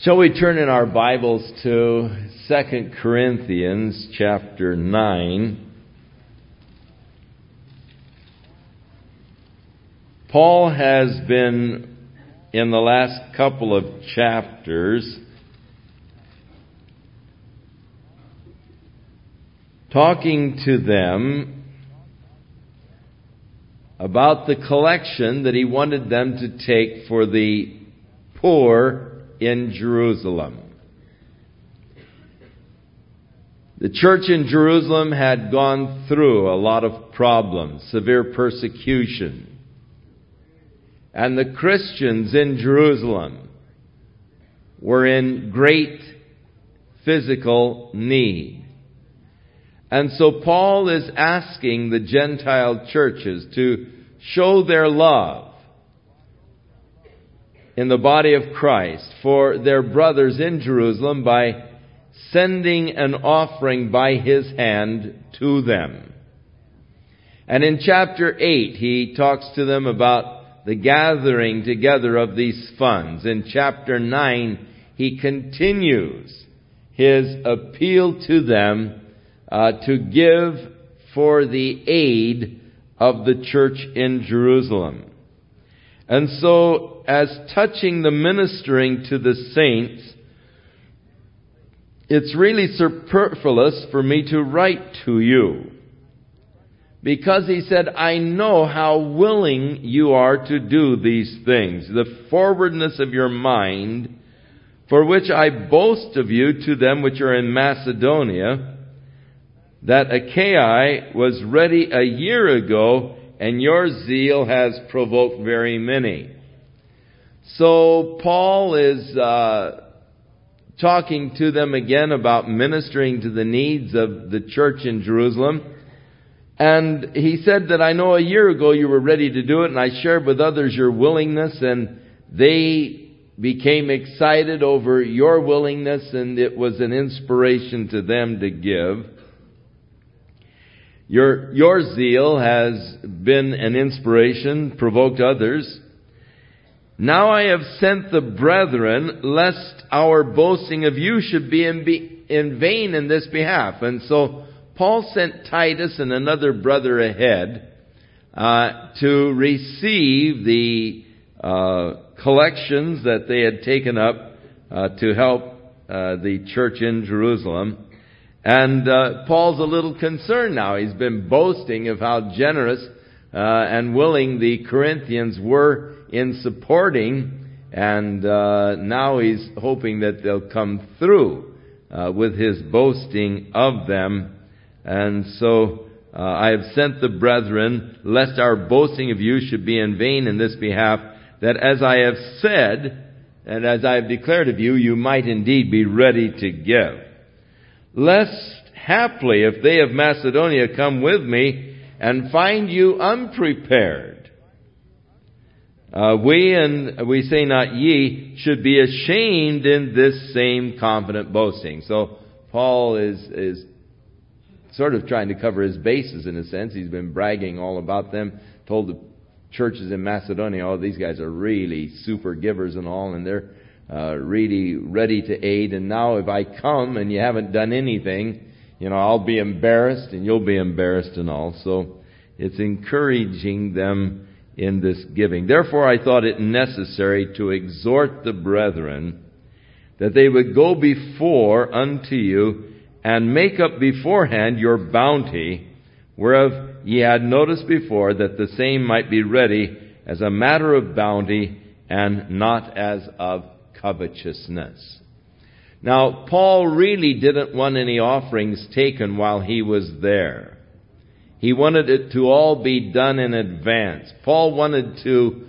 Shall we turn in our Bibles to 2 Corinthians chapter 9. Paul has been, in the last couple of chapters, talking to them about the collection that he wanted them to take for the poor in Jerusalem. The church in Jerusalem had gone through a lot of problems, severe persecution. And the Christians in Jerusalem were in great physical need. And so Paul is asking the Gentile churches to show their love in the body of Christ for their brothers in Jerusalem by sending an offering by his hand to them. And in chapter 8, he talks to them about the gathering together of these funds. In chapter 9, he continues his appeal to them to give for the aid of the church in Jerusalem. And so, as touching the ministering to the saints, it's really superfluous for me to write to you. Because he said, I know how willing you are to do these things, the forwardness of your mind, for which I boast of you to them which are in Macedonia, that Achaia was ready a year ago, and your zeal has provoked very many. So Paul is talking to them again about ministering to the needs of the church in Jerusalem. And he said that I know a year ago you were ready to do it, and I shared with others your willingness, and they became excited over your willingness, and it was an inspiration to them to give. Your zeal has been an inspiration, provoked others. Now I have sent the brethren, lest our boasting of you should be in vain in this behalf. And so Paul sent Titus and another brother ahead to receive the collections that they had taken up to help the church in Jerusalem. And Paul's a little concerned now. He's been boasting of how generous and willing the Corinthians were in supporting, and now he's hoping that they'll come through with his boasting of them. And so I have sent the brethren, lest our boasting of you should be in vain in this behalf, that as I have said, and as I have declared of you, you might indeed be ready to give. Lest haply, if they of Macedonia come with me and find you unprepared, we, and we say not ye, should be ashamed in this same confident boasting. So Paul is sort of trying to cover his bases in a sense. He's been bragging all about them, told the churches in Macedonia, oh, these guys are really super givers and all, and they're really ready to aid. And now if I come and you haven't done anything, I'll be embarrassed and you'll be embarrassed and all. So it's encouraging them in this giving. Therefore I thought it necessary to exhort the brethren that they would go before unto you and make up beforehand your bounty, whereof ye had noticed before, that the same might be ready as a matter of bounty and not as of covetousness. Now, Paul really didn't want any offerings taken while he was there. He wanted it to all be done in advance. Paul wanted to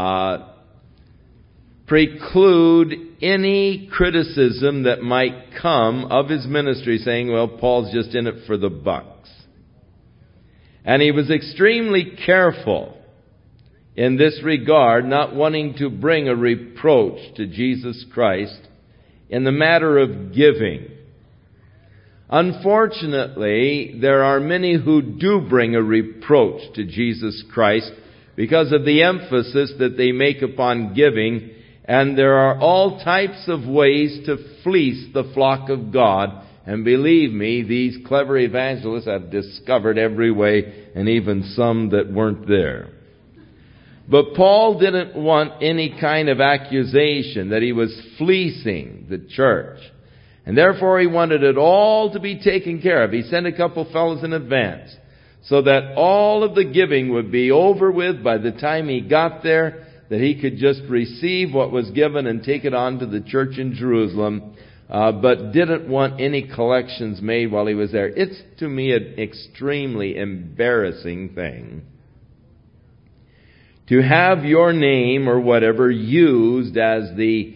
preclude any criticism that might come of his ministry, saying, well, Paul's just in it for the bucks. And he was extremely careful in this regard, not wanting to bring a reproach to Jesus Christ in the matter of giving. Unfortunately, there are many who do bring a reproach to Jesus Christ because of the emphasis that they make upon giving And there are all types of ways to fleece the flock of God. And believe me, these clever evangelists have discovered every way, and even some that weren't there. But Paul didn't want any kind of accusation that he was fleecing the church. And therefore he wanted it all to be taken care of. He sent a couple fellows in advance so that all of the giving would be over with by the time he got there, that he could just receive what was given and take it on to the church in Jerusalem, but didn't want any collections made while he was there. It's, to me, an extremely embarrassing thing to have your name or whatever used as the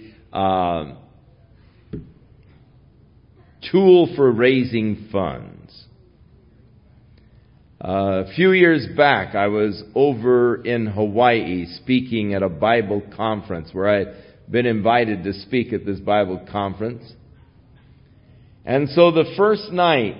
tool for raising funds. A few years back, I was over in Hawaii speaking at a Bible conference where I'd been invited to speak at this Bible conference. And so the first night,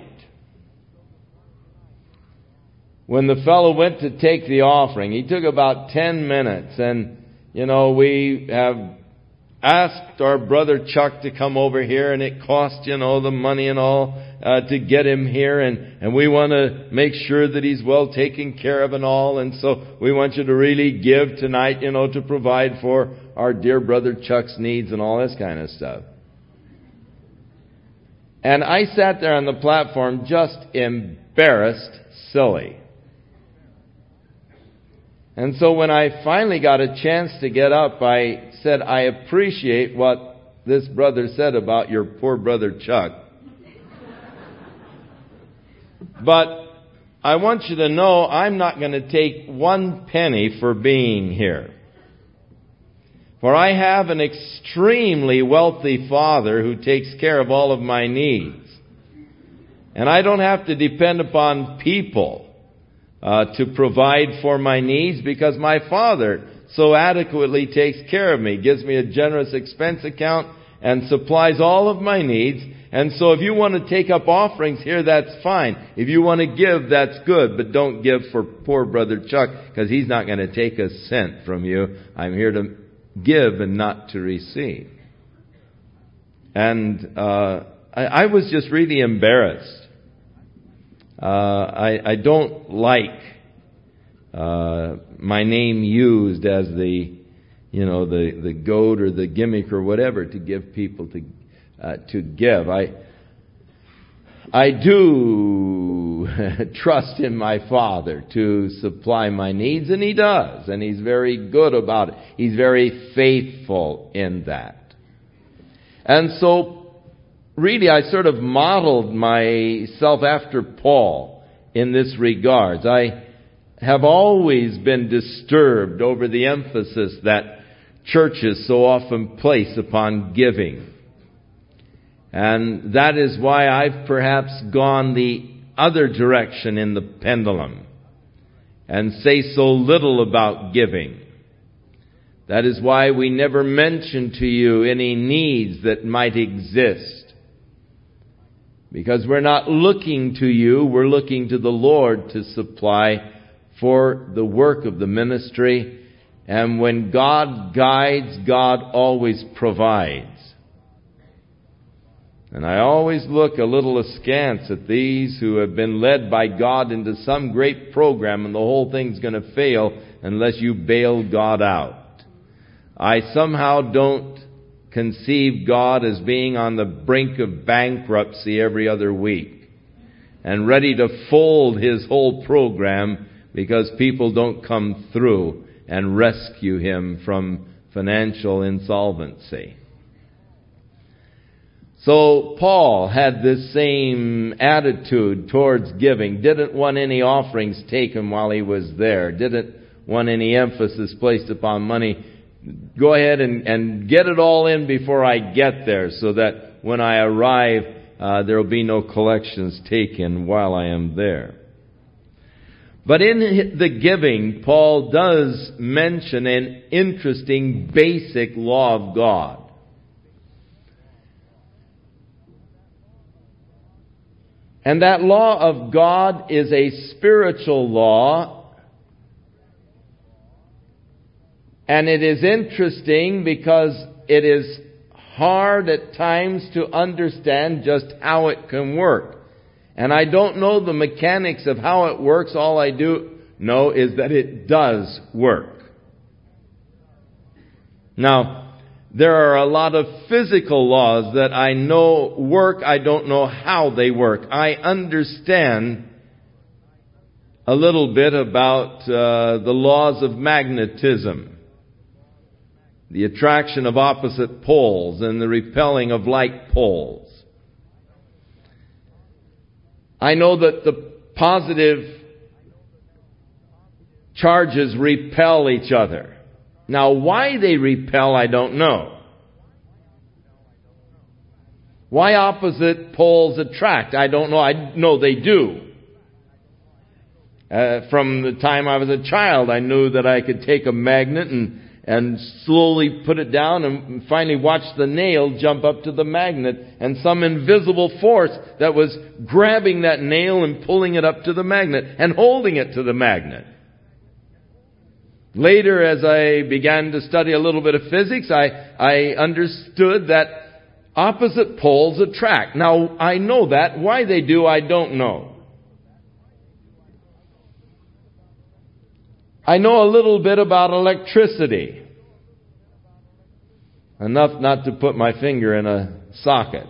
when the fellow went to take the offering, he took about 10 minutes. And, we have asked our brother Chuck to come over here, and it cost, the money and all to get him here. And we want to make sure that he's well taken care of and all. And so we want you to really give tonight, to provide for our dear brother Chuck's needs and all this kind of stuff. And I sat there on the platform just embarrassed silly. And so when I finally got a chance to get up, I said, I appreciate what this brother said about your poor brother Chuck. But I want you to know I'm not going to take 1 penny for being here. For I have an extremely wealthy father who takes care of all of my needs. And I don't have to depend upon people to provide for my needs, because my Father so adequately takes care of me, gives me a generous expense account, and supplies all of my needs. And so if you want to take up offerings here, that's fine. If you want to give, that's good. But don't give for poor brother Chuck, because he's not going to take a cent from you. I'm here to give and not to receive. And I was just really embarrassed. I don't like my name used as the goat or the gimmick or whatever to give people to give. I do trust in my Father to supply my needs, and He does, and He's very good about it. He's very faithful in that. And so really, I sort of modeled myself after Paul in this regards. I have always been disturbed over the emphasis that churches so often place upon giving. And that is why I've perhaps gone the other direction in the pendulum and say so little about giving. That is why we never mention to you any needs that might exist. Because we're not looking to you, we're looking to the Lord to supply for the work of the ministry. And when God guides, God always provides. And I always look a little askance at these who have been led by God into some great program, and the whole thing's going to fail unless you bail God out. I somehow don't conceive God as being on the brink of bankruptcy every other week and ready to fold His whole program because people don't come through and rescue Him from financial insolvency. So Paul had this same attitude towards giving, didn't want any offerings taken while he was there, didn't want any emphasis placed upon money. Go ahead and get it all in before I get there, so that when I arrive, there will be no collections taken while I am there. But in the giving, Paul does mention an interesting basic law of God. And that law of God is a spiritual law And it is interesting because it is hard at times to understand just how it can work. And I don't know the mechanics of how it works. All I do know is that it does work. Now, there are a lot of physical laws that I know work. I don't know how they work. I understand a little bit about the laws of magnetism, the attraction of opposite poles and the repelling of like poles. I know that the positive charges repel each other. Now, why they repel, I don't know. Why opposite poles attract, I don't know. I know they do. From the time I was a child, I knew that I could take a magnet and slowly put it down and finally watch the nail jump up to the magnet, and some invisible force that was grabbing that nail and pulling it up to the magnet and holding it to the magnet. Later, as I began to study a little bit of physics, I understood that opposite poles attract. Now, I know that. Why they do, I don't know. I know a little bit about electricity. Enough not to put my finger in a socket.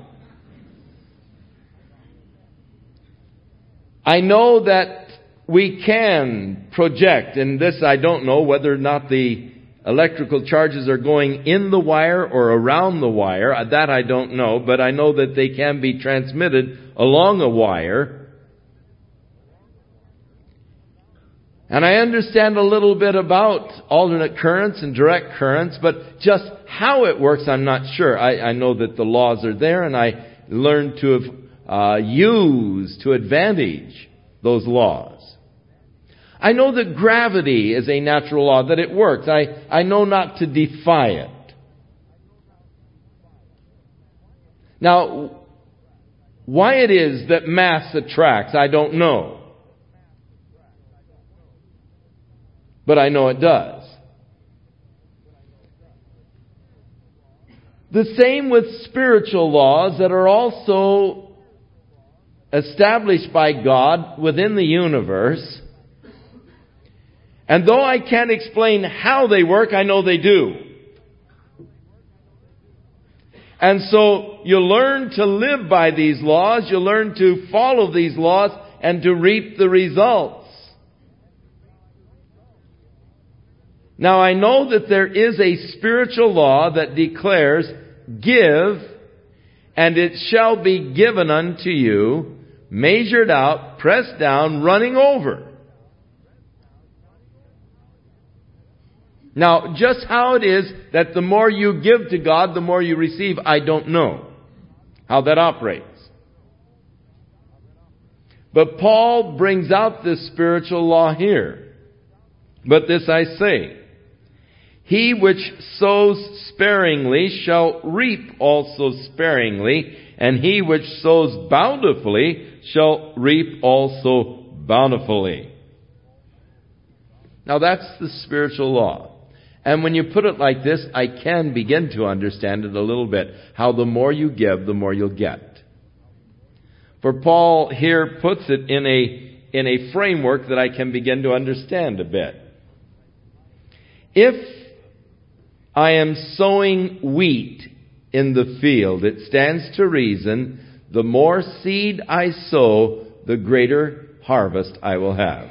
I know that we can project, and this I don't know whether or not the electrical charges are going in the wire or around the wire. That I don't know, but I know that they can be transmitted along a wire. And I understand a little bit about alternate currents and direct currents, but just how it works, I'm not sure. I know that the laws are there, and I learned to have used to advantage those laws. I know that gravity is a natural law, that it works. I know not to defy it. Now, why it is that mass attracts, I don't know. But I know it does. The same with spiritual laws that are also established by God within the universe. And though I can't explain how they work, I know they do. And so you learn to live by these laws, you learn to follow these laws, and to reap the results. Now, I know that there is a spiritual law that declares, "Give, and it shall be given unto you, measured out, pressed down, running over." Now, just how it is that the more you give to God, the more you receive, I don't know how that operates. But Paul brings out this spiritual law here. But this I say, he which sows sparingly shall reap also sparingly, and he which sows bountifully shall reap also bountifully. Now that's the spiritual law. And when you put it like this, I can begin to understand it a little bit. How the more you give, the more you'll get. For Paul here puts it in a framework that I can begin to understand a bit. If I am sowing wheat in the field, it stands to reason, the more seed I sow, the greater harvest I will have.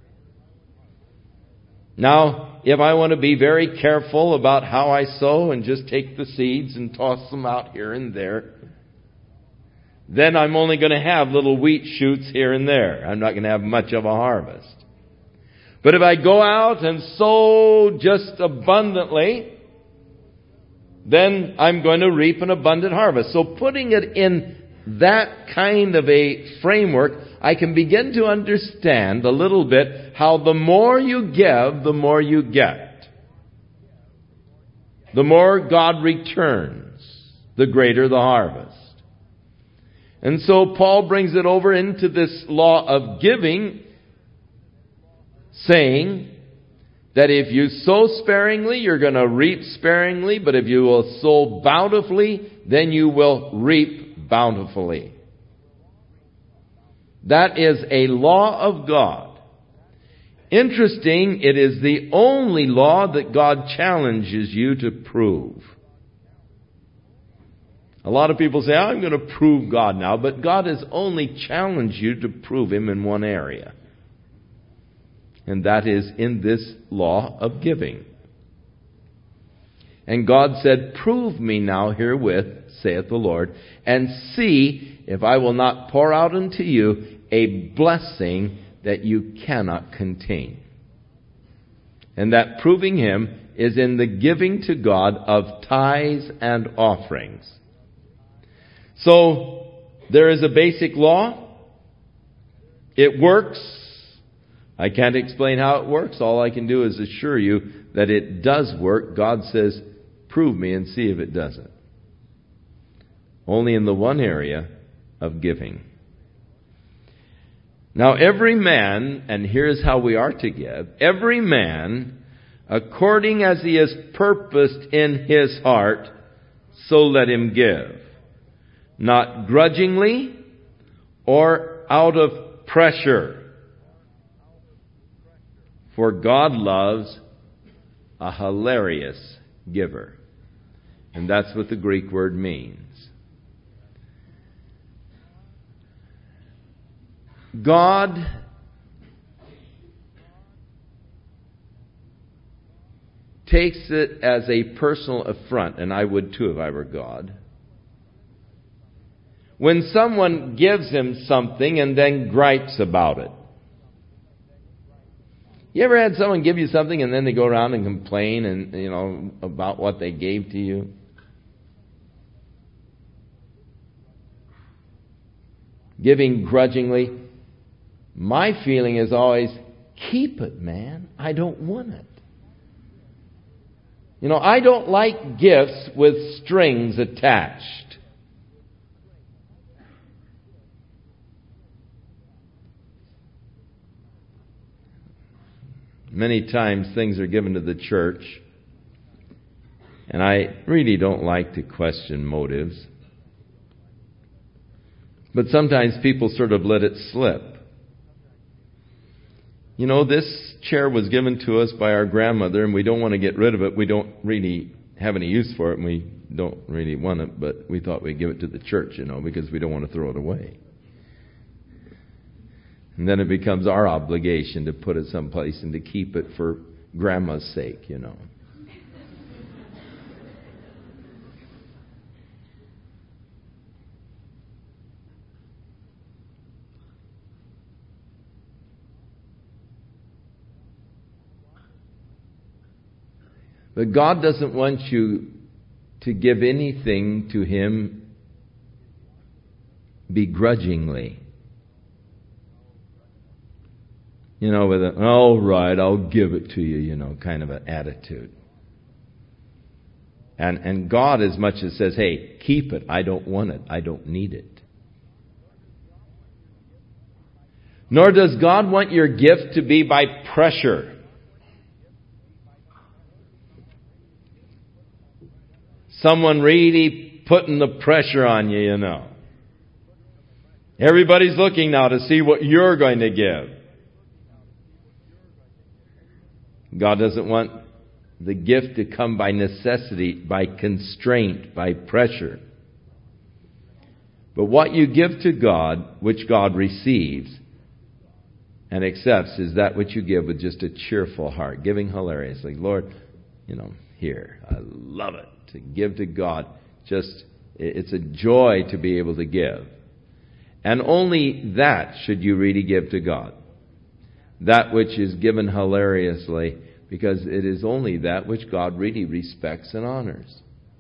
Now, if I want to be very careful about how I sow and just take the seeds and toss them out here and there, then I'm only going to have little wheat shoots here and there. I'm not going to have much of a harvest. But if I go out and sow just abundantly, then I'm going to reap an abundant harvest. So putting it in that kind of a framework, I can begin to understand a little bit how the more you give, the more you get. The more God returns, the greater the harvest. And so Paul brings it over into this law of giving, saying that if you sow sparingly, you're going to reap sparingly, but if you will sow bountifully, then you will reap bountifully. That is a law of God. Interesting, it is the only law that God challenges you to prove. A lot of people say, I'm going to prove God now, but God has only challenged you to prove Him in one area. And that is in this law of giving. And God said, prove me now herewith, saith the Lord, and see if I will not pour out unto you a blessing that you cannot contain. And that proving Him is in the giving to God of tithes and offerings. So, there is a basic law. It works. I can't explain how it works. All I can do is assure you that it does work. God says, prove me and see if it doesn't. Only in the one area of giving. Now every man, and here's how we are to give, every man, according as he has purposed in his heart, so let him give. Not grudgingly or out of pressure. For God loves a hilarious giver. And that's what the Greek word means. God takes it as a personal affront, and I would too if I were God, when someone gives Him something and then gripes about it. You ever had someone give you something and then they go around and complain and about what they gave to you? Giving grudgingly. My feeling is always, keep it, man. I don't want it. I don't like gifts with strings attached. Many times things are given to the church, and I really don't like to question motives. But sometimes people sort of let it slip. This chair was given to us by our grandmother, and we don't want to get rid of it. We don't really have any use for it, and we don't really want it, but we thought we'd give it to the church, because we don't want to throw it away. And then it becomes our obligation to put it someplace and to keep it for Grandma's sake, But God doesn't want you to give anything to Him begrudgingly. With an, all right, I'll give it to you, kind of an attitude. And God as much as says, hey, keep it. I don't want it. I don't need it. Nor does God want your gift to be by pressure. Someone really putting the pressure on you, Everybody's looking now to see what you're going to give. God doesn't want the gift to come by necessity, by constraint, by pressure. But what you give to God, which God receives and accepts, is that which you give with just a cheerful heart, giving hilariously. Lord, here, I love it to give to God. It's a joy to be able to give. And only that should you really give to God. That which is given hilariously, because it is only that which God really respects and honors.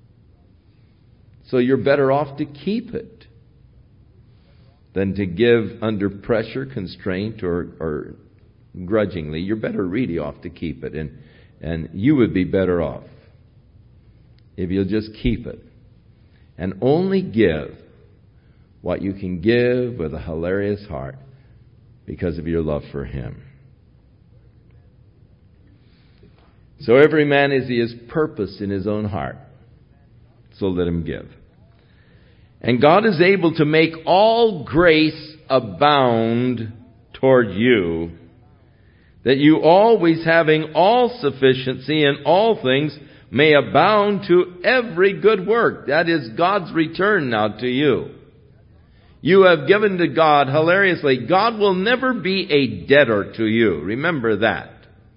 So you're better off to keep it than to give under pressure, constraint, or grudgingly. You're better really off to keep it. And you would be better off if you'll just keep it. And only give what you can give with a hilarious heart because of your love for Him. So every man as he is purposed in his own heart, so let him give. And God is able to make all grace abound toward you, that you always having all sufficiency in all things may abound to every good work. That is God's return now to you. You have given to God hilariously. God will never be a debtor to you. Remember that.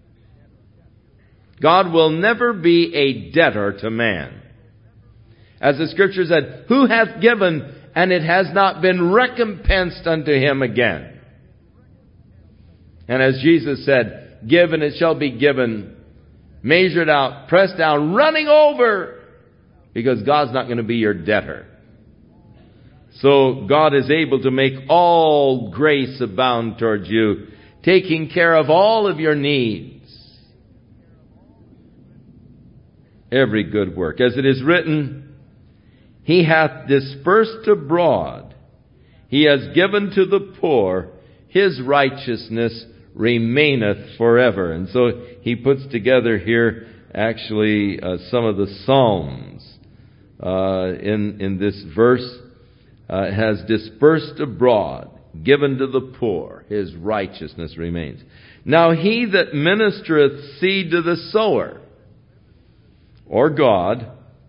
God will never be a debtor to man. As the Scripture said, who hath given, and it has not been recompensed unto him again? And as Jesus said, give and it shall be given, measured out, pressed down, running over, because God's not going to be your debtor. So God is able to make all grace abound towards you, taking care of all of your needs. Every good work. As it is written, He hath dispersed abroad. He has given to the poor. His righteousness remaineth forever. And so he puts together here actually some of the Psalms in this verse. Has dispersed abroad, given to the poor. His righteousness remains. Now he that ministereth seed to the sower, or God,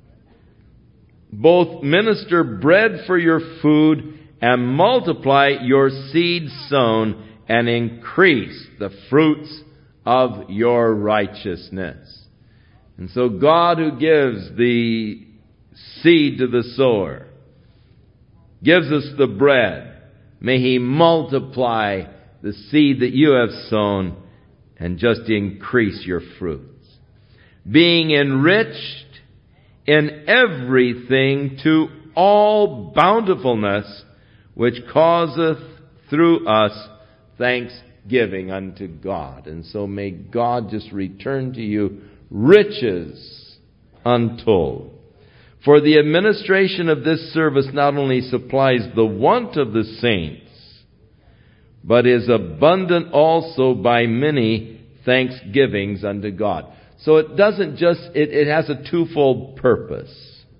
both minister bread for your food and multiply your seed sown and increase the fruits of your righteousness. And so God, who gives the seed to the sower, gives us the bread, may He multiply the seed that you have sown and just increase your fruits. Being enriched in everything to all bountifulness, which causeth through us thanksgiving unto God. And so may God just return to you riches untold. For the administration of this service not only supplies the want of the saints, but is abundant also by many thanksgivings unto God. So it doesn't just, it has a twofold purpose.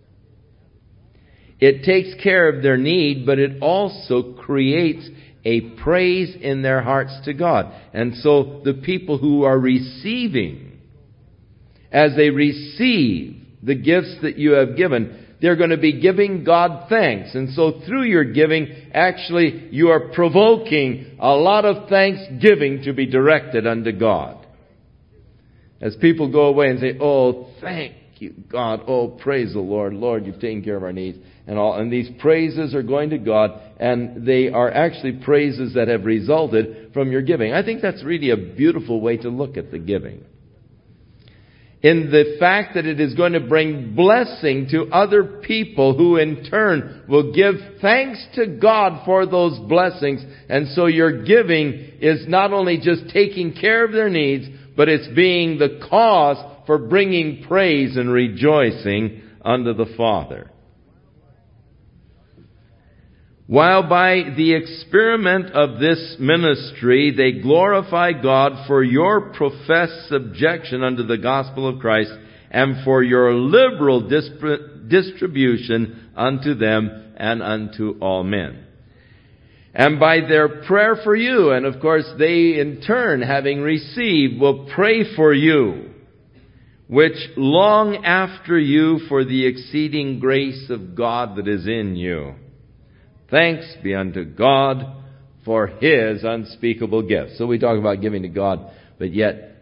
It takes care of their need, but it also creates a praise in their hearts to God. And so the people who are receiving, as they receive the gifts that you have given, they're going to be giving God thanks. And so through your giving, actually, you are provoking a lot of thanksgiving to be directed unto God. As people go away and say, oh, thank you, God. Oh, praise the Lord. Lord, you've taken care of our needs. And these praises are going to God, and they are actually praises that have resulted from your giving. I think that's really a beautiful way to look at the giving. In the fact that it is going to bring blessing to other people who in turn will give thanks to God for those blessings. And so your giving is not only just taking care of their needs, but it's being the cause for bringing praise and rejoicing unto the Father. While by the experiment of this ministry they glorify God for your professed subjection unto the gospel of Christ and for your liberal distribution unto them and unto all men. And by their prayer for you, and of course they in turn, having received, will pray for you, which long after you for the exceeding grace of God that is in you. Thanks be unto God for His unspeakable gift. So we talk about giving to God, but yet,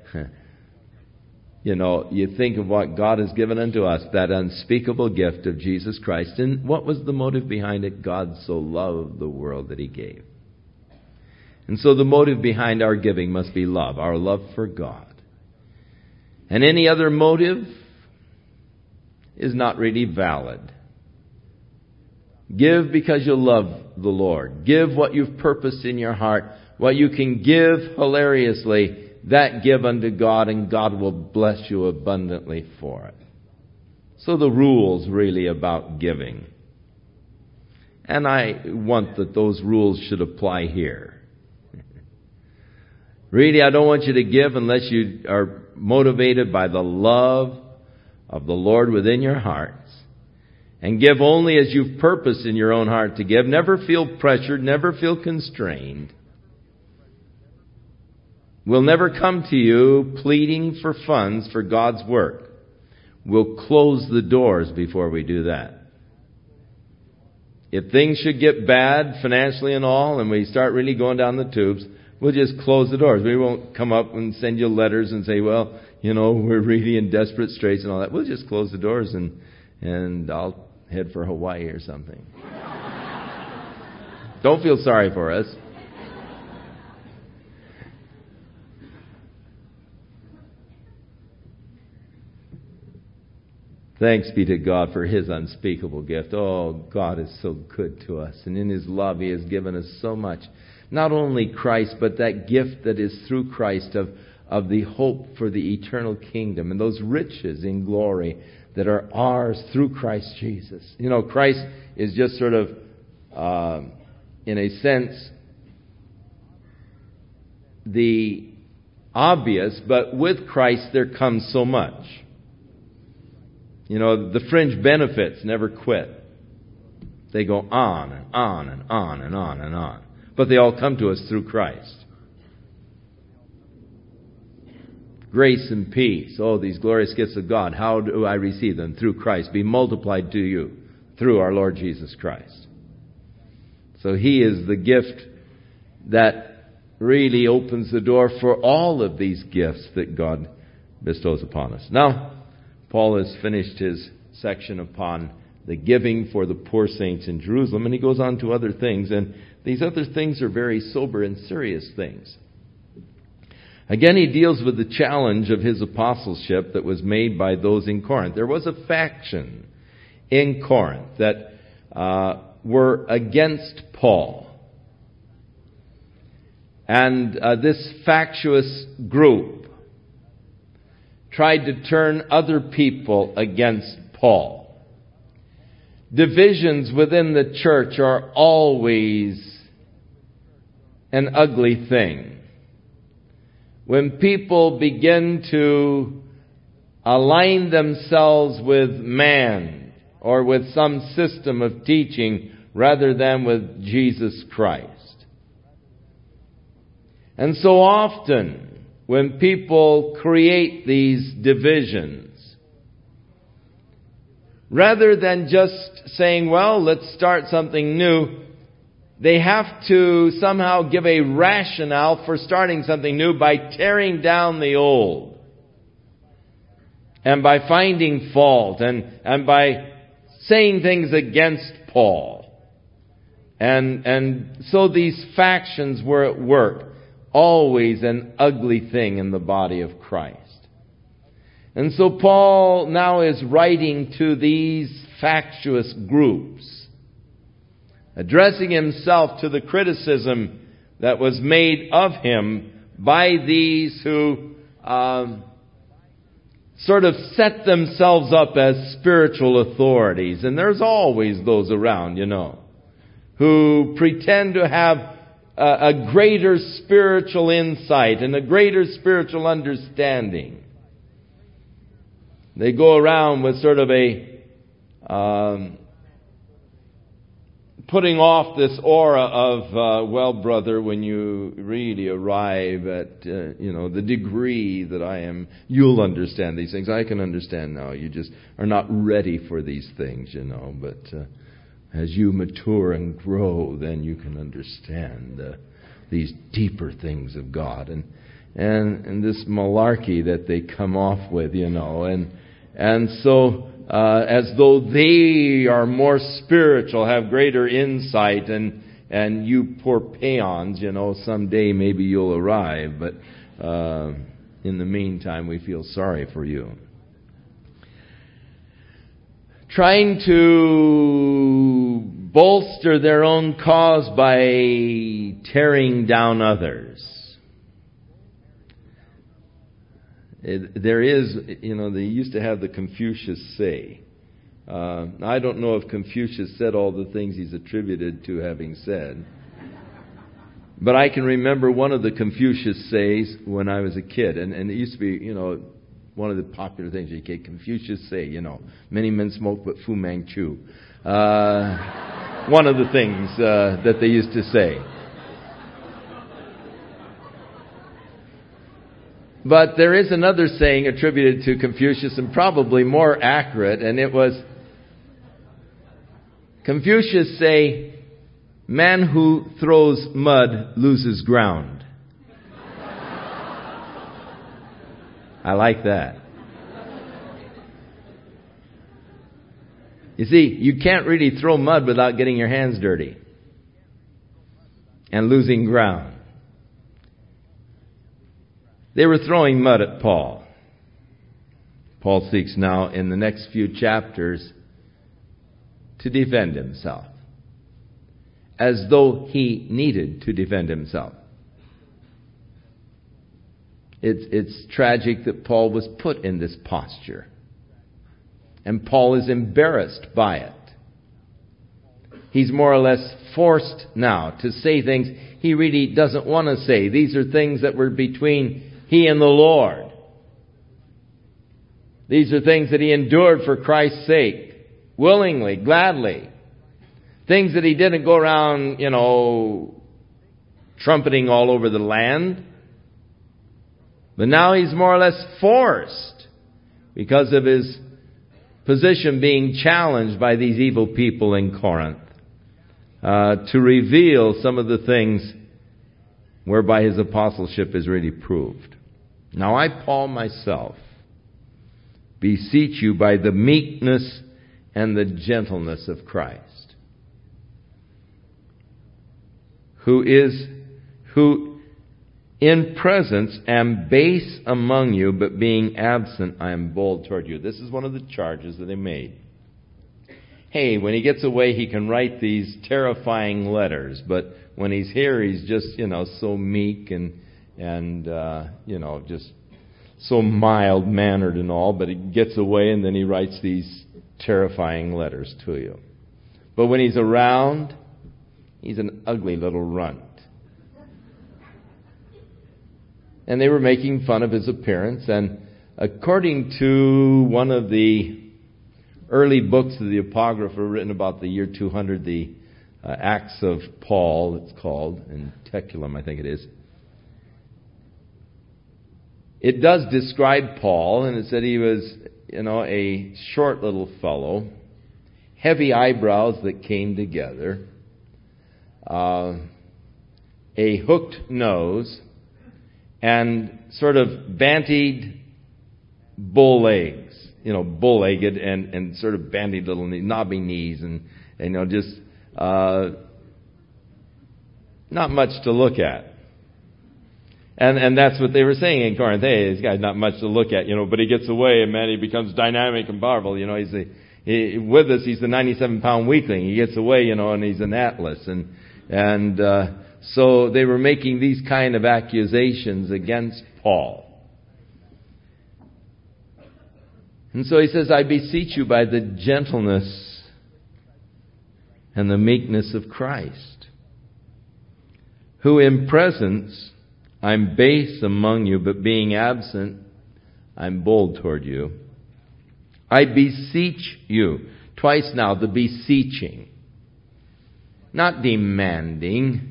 you think of what God has given unto us, that unspeakable gift of Jesus Christ. And what was the motive behind it? God so loved the world that He gave. And so the motive behind our giving must be love, our love for God. And any other motive is not really valid. Give because you love the Lord. Give what you've purposed in your heart. What you can give hilariously, that give unto God, and God will bless you abundantly for it. So the rules really about giving. And I want that those rules should apply here. Really, I don't want you to give unless you are motivated by the love of the Lord within your hearts. And give only as you've purposed in your own heart to give. Never feel pressured, never feel constrained. We'll never come to you pleading for funds for God's work. We'll close the doors before we do that. If things should get bad financially and all, and we start really going down the tubes, we'll just close the doors. We won't come up and send you letters and say, well, we're really in desperate straits and all that. We'll just close the doors and I'll head for Hawaii or something. Don't feel sorry for us. Thanks be to God for His unspeakable gift. Oh, God is so good to us. And in His love, He has given us so much. Not only Christ, but that gift that is through Christ of the hope for the eternal kingdom and those riches in glory that are ours through Christ Jesus. Christ is just sort of, in a sense, the obvious, but with Christ there comes so much. The fringe benefits never quit. They go on and on and on and on and on. But they all come to us through Christ. Grace and peace. Oh, these glorious gifts of God. How do I receive them? Through Christ. Be multiplied to you through our Lord Jesus Christ. So He is the gift that really opens the door for all of these gifts that God bestows upon us. Now, Paul has finished his section upon the giving for the poor saints in Jerusalem, and he goes on to other things, and these other things are very sober and serious things. Again, he deals with the challenge of his apostleship that was made by those in Corinth. There was a faction in Corinth that were against Paul. And this factious group tried to turn other people against Paul. Divisions within the church are always an ugly thing. When people begin to align themselves with man or with some system of teaching rather than with Jesus Christ. And so often, when people create these divisions, rather than just saying, well, let's start something new, they have to somehow give a rationale for starting something new by tearing down the old. And by finding fault and by saying things against Paul. And so these factions were at work. Always an ugly thing in the body of Christ. And so Paul now is writing to these factious groups, addressing himself to the criticism that was made of him by these who sort of set themselves up as spiritual authorities. And there's always those around, who pretend to have a greater spiritual insight and a greater spiritual understanding. They go around with sort of a putting off this aura of, well, brother, when you really arrive at, the degree that I am, you'll understand these things. I can understand now. You just are not ready for these things, but as you mature and grow, then you can understand these deeper things of God. And this malarkey that they come off with, and so as though they are more spiritual, have greater insight, and you poor peons, someday maybe you'll arrive, but in the meantime we feel sorry for you. Trying to bolster their own cause by tearing down others. There is, they used to have the Confucius say. I don't know if Confucius said all the things he's attributed to having said. But I can remember one of the Confucius says when I was a kid, and it used to be, one of the popular things you get, Confucius say, many men smoke but Fu Manchu. One of the things that they used to say. But there is another saying attributed to Confucius and probably more accurate, and it was, Confucius say, man who throws mud loses ground. I like that. You see, you can't really throw mud without getting your hands dirty and losing ground. They were throwing mud at Paul. Paul seeks now in the next few chapters to defend himself, as though he needed to defend himself. It's tragic that Paul was put in this posture. And Paul is embarrassed by it. He's more or less forced now to say things he really doesn't want to say. These are things that were between he and the Lord. These are things that he endured for Christ's sake, willingly, gladly. Things that he didn't go around, trumpeting all over the land. But now he's more or less forced because of his position being challenged by these evil people in Corinth to reveal some of the things whereby his apostleship is really proved. Now I, Paul, myself, beseech you by the meekness and the gentleness of Christ, who in presence am base among you, but being absent I am bold toward you. This is one of the charges that they made. Hey, when he gets away he can write these terrifying letters, but when he's here he's just, so meek and just so mild-mannered and all, but he gets away and then he writes these terrifying letters to you. But when he's around, he's an ugly little runt. And they were making fun of his appearance. And according to one of the early books of the Apocrypha written about the year 200, the Acts of Paul, it's called, in Teculum, I think it is. It does describe Paul, and it said he was, a short little fellow, heavy eyebrows that came together, a hooked nose, and sort of bantied bull legs, bull-legged and sort of bandied little knobby knees and just not much to look at. And that's what they were saying in Corinth. Hey, this guy's not much to look at, but he gets away and man, he becomes dynamic and powerful. With us, he's the 97-pound weakling. He gets away, and he's an Atlas. So they were making these kind of accusations against Paul. And so he says, I beseech you by the gentleness and the meekness of Christ, who in presence I'm base among you, but being absent I'm bold toward you. I beseech you. Twice now, the beseeching. Not demanding,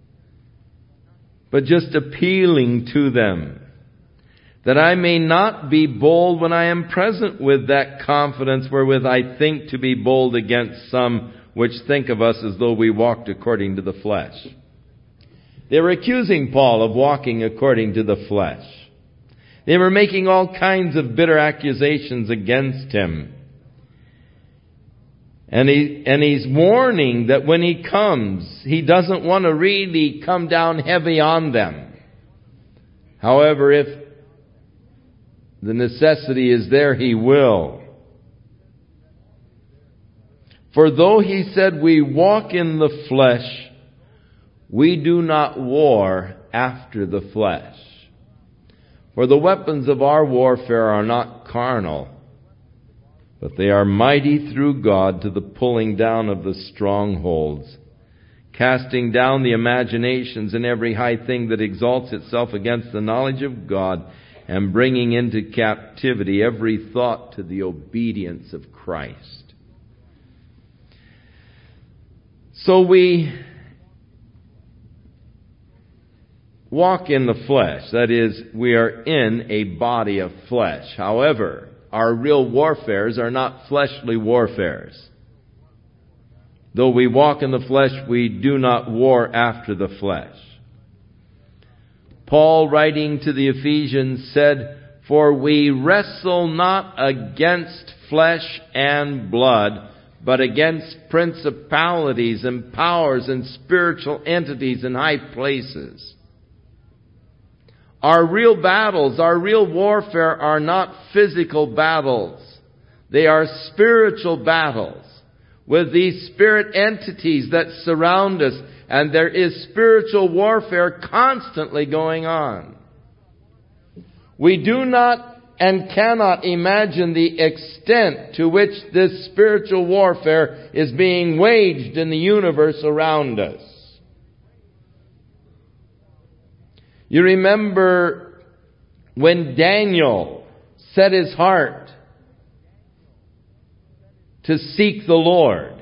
but just appealing to them, that I may not be bold when I am present with that confidence wherewith I think to be bold against some which think of us as though we walked according to the flesh. They were accusing Paul of walking according to the flesh. They were making all kinds of bitter accusations against him. And he's warning that when he comes, he doesn't want to really come down heavy on them. However, if the necessity is there, he will. For though he said we walk in the flesh, we do not war after the flesh. For the weapons of our warfare are not carnal, but they are mighty through God to the pulling down of the strongholds, casting down the imaginations and every high thing that exalts itself against the knowledge of God, and bringing into captivity every thought to the obedience of Christ. So we walk in the flesh. That is, we are in a body of flesh. However, our real warfares are not fleshly warfares. Though we walk in the flesh, we do not war after the flesh. Paul, writing to the Ephesians, said, "For we wrestle not against flesh and blood, but against principalities and powers and spiritual entities in high places." Our real battles, our real warfare are not physical battles. They are spiritual battles with these spirit entities that surround us. And there is spiritual warfare constantly going on. We do not and cannot imagine the extent to which this spiritual warfare is being waged in the universe around us. You remember when Daniel set his heart to seek the Lord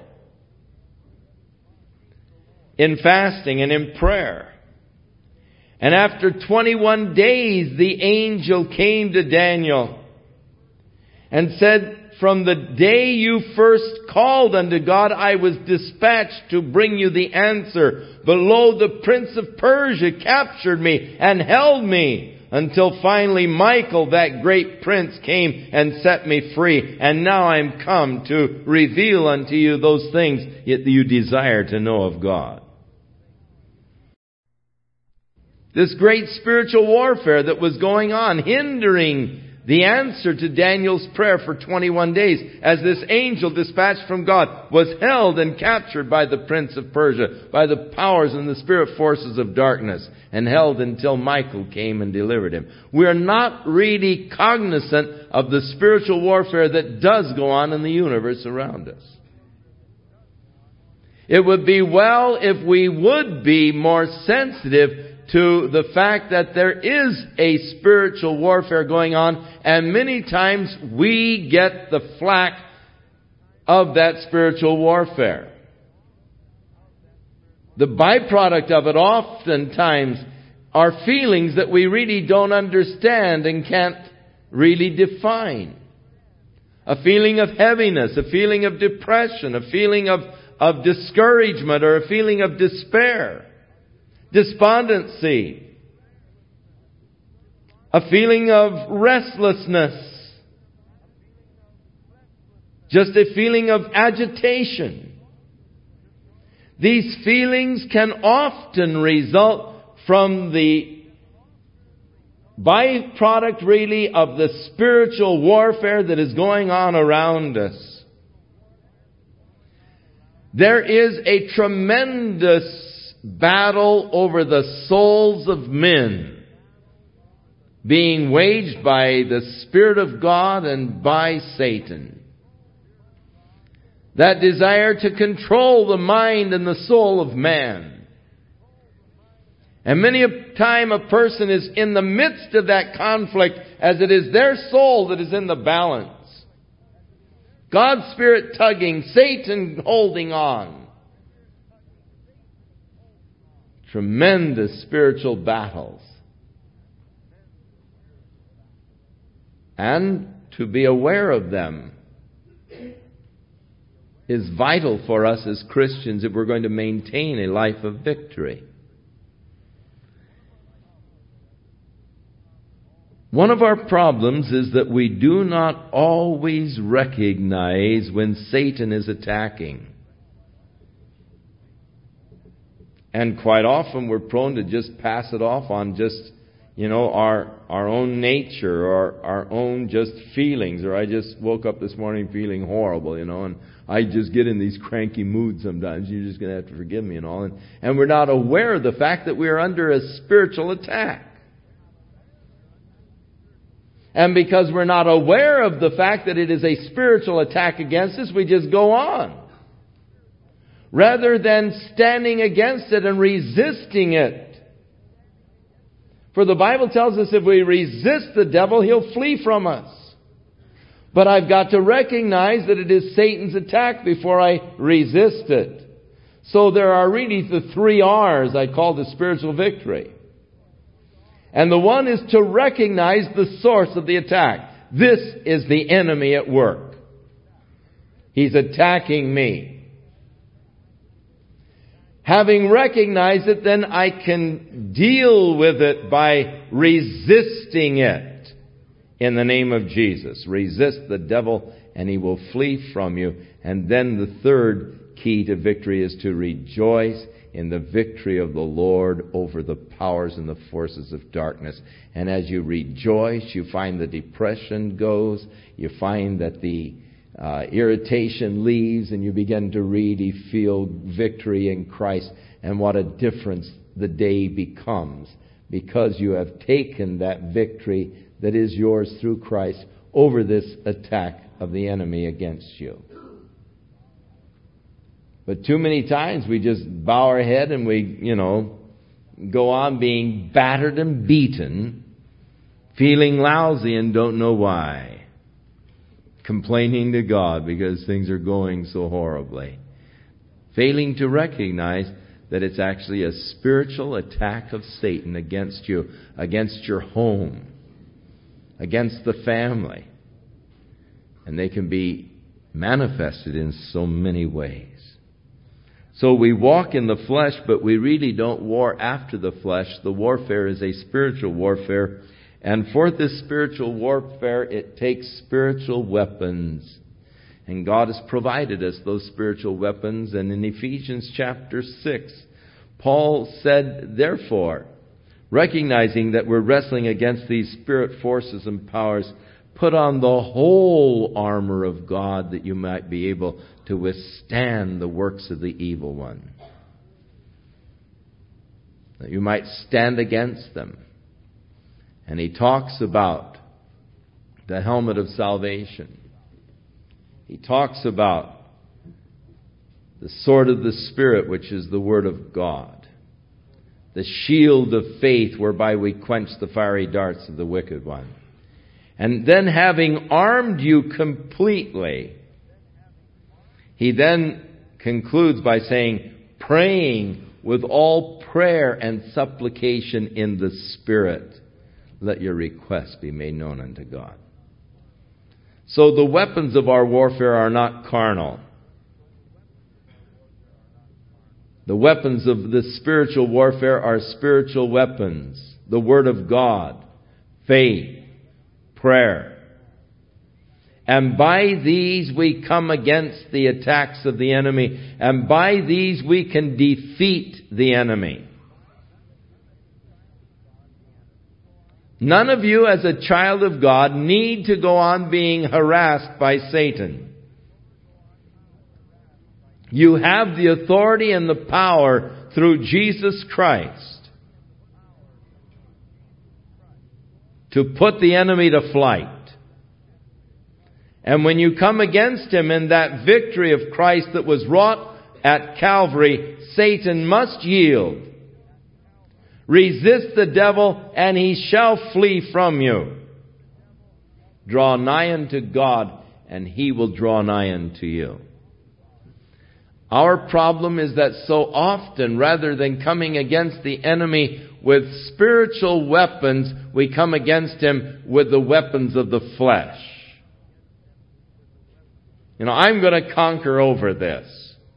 in fasting and in prayer. And after 21 days, the angel came to Daniel and said, "From the day you first called unto God, I was dispatched to bring you the answer. But lo, the prince of Persia captured me and held me, until finally Michael, that great prince, came and set me free. And now I am come to reveal unto you those things that you desire to know of God." This great spiritual warfare that was going on, hindering the answer to Daniel's prayer for 21 days, as this angel dispatched from God was held and captured by the prince of Persia, by the powers and the spirit forces of darkness, and held until Michael came and delivered him. We are not really cognizant of the spiritual warfare that does go on in the universe around us. It would be well if we would be more sensitive to the fact that there is a spiritual warfare going on, and many times we get the flack of that spiritual warfare. The byproduct of it oftentimes are feelings that we really don't understand and can't really define. A feeling of heaviness, a feeling of depression, a feeling of discouragement, or a feeling of despair. Despondency, a feeling of restlessness, just a feeling of agitation. These feelings can often result from the byproduct, really, of the spiritual warfare that is going on around us. There is a tremendous battle over the souls of men being waged by the Spirit of God and by Satan. That desire to control the mind and the soul of man. And many a time a person is in the midst of that conflict, as it is their soul that is in the balance. God's Spirit tugging, Satan holding on. Tremendous spiritual battles. And to be aware of them is vital for us as Christians if we're going to maintain a life of victory. One of our problems is that we do not always recognize when Satan is attacking. And quite often we're prone to just pass it off on just, our own nature or our own just feelings. Or I just woke up this morning feeling horrible, and I just get in these cranky moods sometimes. You're just going to have to forgive me and all. And we're not aware of the fact that we are under a spiritual attack. And because we're not aware of the fact that it is a spiritual attack against us, we just go on. rather than standing against it and resisting it. For the Bible tells us if we resist the devil, he'll flee from us. But I've got to recognize that it is Satan's attack before I resist it. So there are really the 3 R's I call the spiritual victory. And the one is to recognize the source of the attack. This is the enemy at work. He's attacking me. Having recognized it, then I can deal with it by resisting it in the name of Jesus. Resist the devil and he will flee from you. And then the third key to victory is to rejoice in the victory of the Lord over the powers and the forces of darkness. And as you rejoice, you find the depression goes, you find that the irritation leaves, and you begin to really feel victory in Christ. And what a difference the day becomes, because you have taken that victory that is yours through Christ over this attack of the enemy against you. But too many times we just bow our head and we, go on being battered and beaten, feeling lousy and don't know why. Complaining to God because things are going so horribly. Failing to recognize that it's actually a spiritual attack of Satan against you, against your home, against the family. And they can be manifested in so many ways. So we walk in the flesh, but we really don't war after the flesh. The warfare is a spiritual warfare. And for this spiritual warfare, it takes spiritual weapons. And God has provided us those spiritual weapons. And in Ephesians chapter 6, Paul said, therefore, recognizing that we're wrestling against these spirit forces and powers, put on the whole armor of God that you might be able to withstand the works of the evil one. That you might stand against them. And he talks about the helmet of salvation. He talks about the sword of the Spirit, which is the Word of God. The shield of faith whereby we quench the fiery darts of the wicked one. And then having armed you completely, he then concludes by saying, praying with all prayer and supplication in the Spirit, let your requests be made known unto God. So the weapons of our warfare are not carnal. The weapons of the spiritual warfare are spiritual weapons. The Word of God, faith, prayer. And by these we come against the attacks of the enemy. And by these we can defeat the enemy. None of you as a child of God need to go on being harassed by Satan. You have the authority and the power through Jesus Christ to put the enemy to flight. And when you come against him in that victory of Christ that was wrought at Calvary, Satan must yield. Resist the devil, and he shall flee from you. Draw nigh unto God, and he will draw nigh unto you. Our problem is that so often, rather than coming against the enemy with spiritual weapons, we come against him with the weapons of the flesh. I'm going to conquer over this.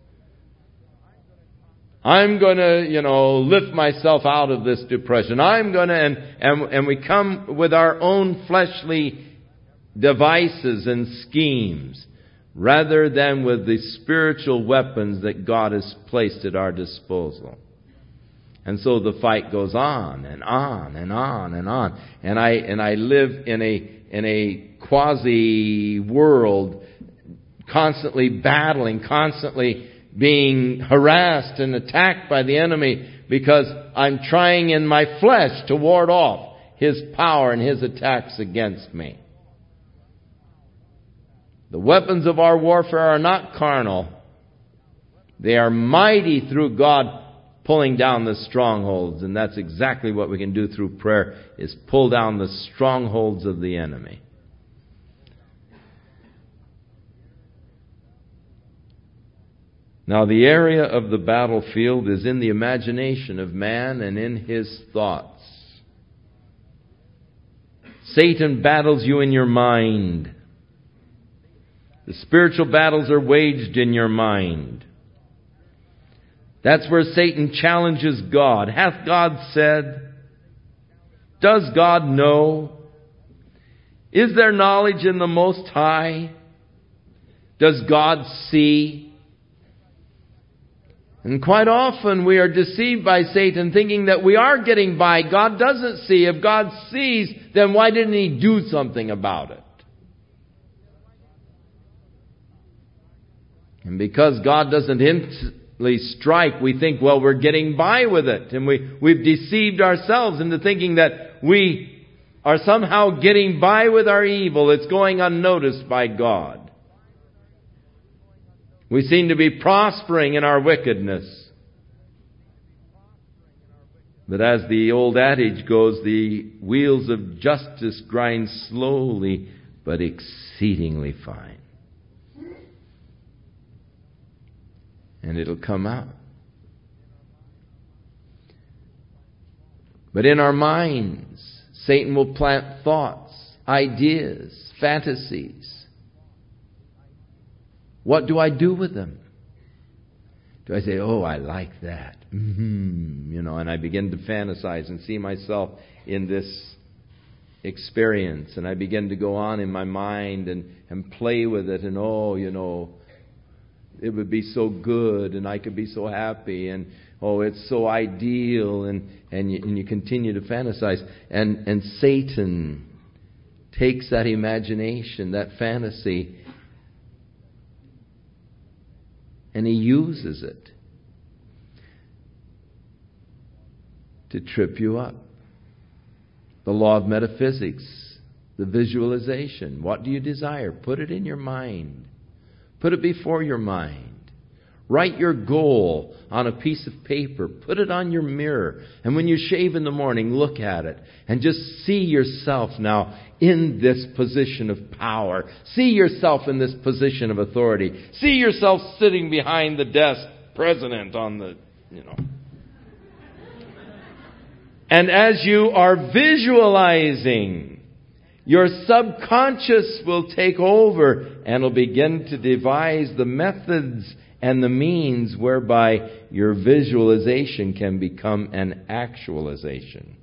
I'm going to, lift myself out of this depression. I'm going to, and we come with our own fleshly devices and schemes, rather than with the spiritual weapons that God has placed at our disposal. And so the fight goes on and on and on and on. And I live in a quasi world, constantly battling, constantly being harassed and attacked by the enemy, because I'm trying in my flesh to ward off his power and his attacks against me. The weapons of our warfare are not carnal, They are mighty through God pulling down the strongholds. And that's exactly what we can do through prayer, is pull down the strongholds of the enemy. Now, the area of the battlefield is in the imagination of man and in his thoughts. Satan battles you in your mind. The spiritual battles are waged in your mind. That's where Satan challenges God. Hath God said? Does God know? Is there knowledge in the Most High? Does God see? And quite often we are deceived by Satan, thinking that we are getting by. God doesn't see. If God sees, then why didn't He do something about it? And because God doesn't instantly strike, we think, well, we're getting by with it. And we've deceived ourselves into thinking that we are somehow getting by with our evil. It's going unnoticed by God. We seem to be prospering in our wickedness. But as the old adage goes, the wheels of justice grind slowly but exceedingly fine. And it'll come out. But in our minds, Satan will plant thoughts, ideas, fantasies. What do I do with them? Do I say, oh, I like that? And I begin to fantasize and see myself in this experience. And I begin to go on in my mind and play with it. And it would be so good and I could be so happy. And, it's so ideal. And you continue to fantasize. And Satan takes that imagination, that fantasy, and he uses it to trip you up. The law of metaphysics, the visualization. What do you desire? Put it in your mind. Put it before your mind. Write your goal on a piece of paper. Put it on your mirror. And when you shave in the morning, look at it. And just see yourself now in this position of power. See yourself in this position of authority. See yourself sitting behind the desk, president on the, And as you are visualizing, your subconscious will take over and will begin to devise the methods and the means whereby your visualization can become an actualization.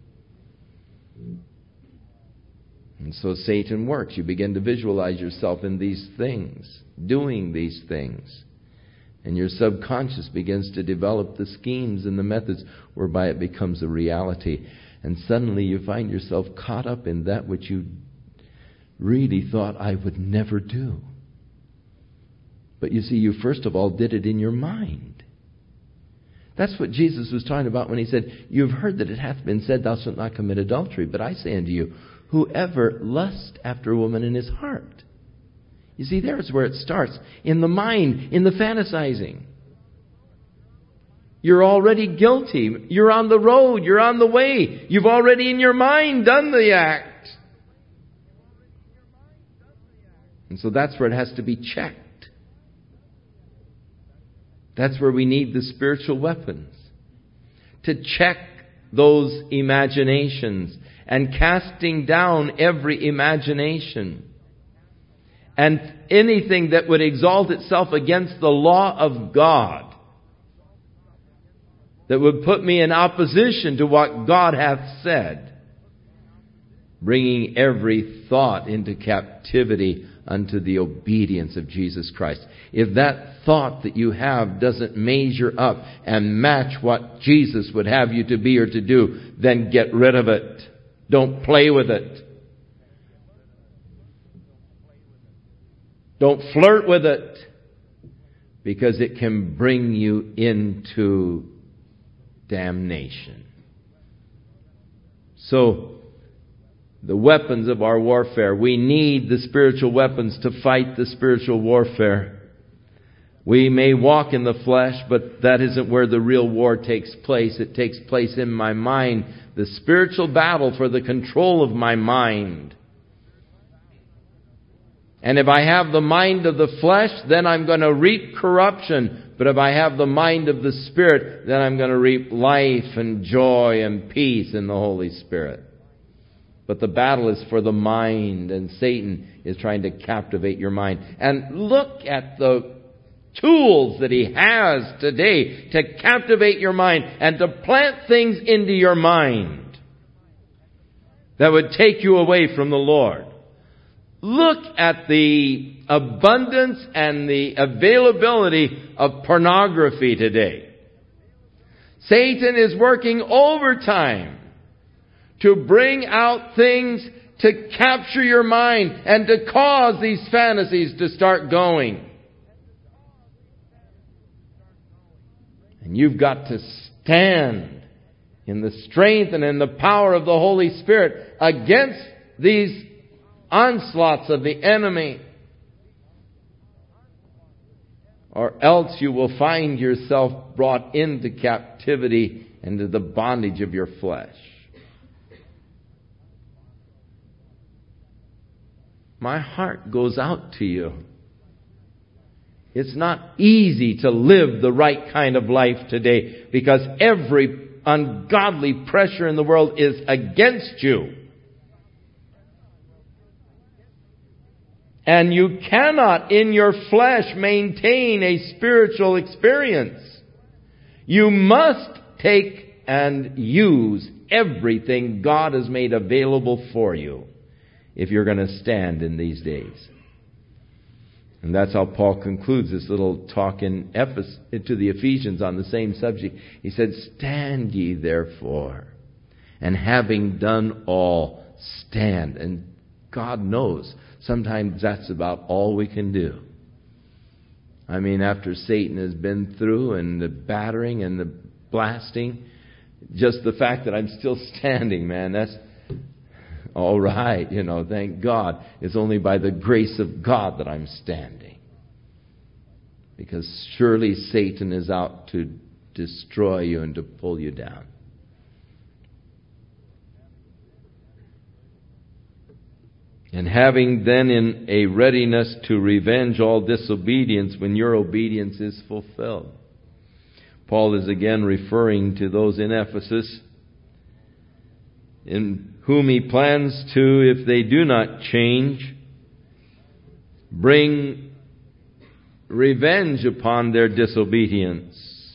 And so Satan works. You begin to visualize yourself in these things, doing these things. And your subconscious begins to develop the schemes and the methods whereby it becomes a reality. And suddenly you find yourself caught up in that which you really thought I would never do. But you see, you first of all did it in your mind. That's what Jesus was talking about when He said, you've heard that it hath been said, thou shalt not commit adultery. But I say unto you, whoever lusts after a woman in his heart. You see, there's where it starts. In the mind, in the fantasizing. You're already guilty. You're on the road. You're on the way. You've already in your mind done the act. And so that's where it has to be checked. That's where we need the spiritual weapons. To check those imaginations and casting down every imagination. And anything that would exalt itself against the law of God. That would put me in opposition to what God hath said. Bringing every thought into captivity unto the obedience of Jesus Christ. If that thought that you have doesn't measure up and match what Jesus would have you to be or to do, then get rid of it. Don't play with it. Don't flirt with it, because it can bring you into damnation. So, the weapons of our warfare. We need the spiritual weapons to fight the spiritual warfare. We may walk in the flesh, but that isn't where the real war takes place. It takes place in my mind, the spiritual battle for the control of my mind. And if I have the mind of the flesh, then I'm going to reap corruption. But if I have the mind of the Spirit, then I'm going to reap life and joy and peace in the Holy Spirit. But the battle is for the mind, and Satan is trying to captivate your mind. And look at the tools that he has today to captivate your mind and to plant things into your mind that would take you away from the Lord. Look at the abundance and the availability of pornography today. Satan is working overtime to bring out things to capture your mind and to cause these fantasies to start going. And you've got to stand in the strength and in the power of the Holy Spirit against these onslaughts of the enemy. Or else you will find yourself brought into captivity and to the bondage of your flesh. My heart goes out to you. It's not easy to live the right kind of life today because every ungodly pressure in the world is against you. And you cannot in your flesh maintain a spiritual experience. You must take and use everything God has made available for you if you're going to stand in these days. And that's how Paul concludes this little talk in to the Ephesians on the same subject. He said, "Stand ye therefore, and having done all, stand." And God knows sometimes that's about all we can do. I mean, after Satan has been through and the battering and the blasting, just the fact that I'm still standing, man, that's all right, thank God. It's only by the grace of God that I'm standing. Because surely Satan is out to destroy you and to pull you down. And having then in a readiness to revenge all disobedience when your obedience is fulfilled. Paul is again referring to those in Ephesus, in whom he plans to, if they do not change, bring revenge upon their disobedience.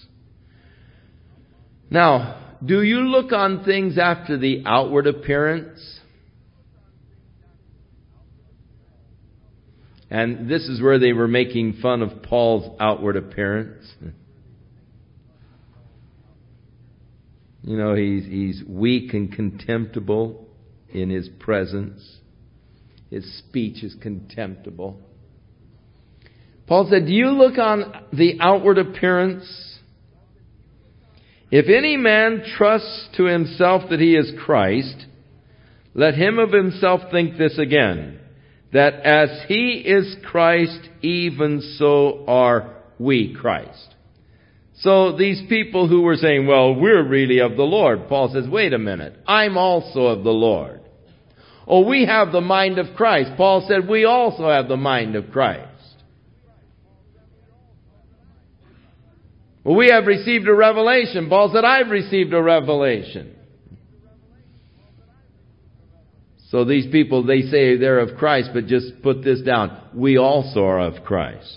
Now, do you look on things after the outward appearance? And this is where they were making fun of Paul's outward appearance. He's weak and contemptible in his presence. His speech is contemptible. Paul said, do you look on the outward appearance? If any man trusts to himself that he is Christ, let him of himself think this again, that as he is Christ, even so are we Christ. So these people who were saying, well, we're really of the Lord. Paul says, wait a minute. I'm also of the Lord. Oh, we have the mind of Christ. Paul said, we also have the mind of Christ. Well, we have received a revelation. Paul said, I've received a revelation. So these people, they say they're of Christ, but just put this down. We also are of Christ.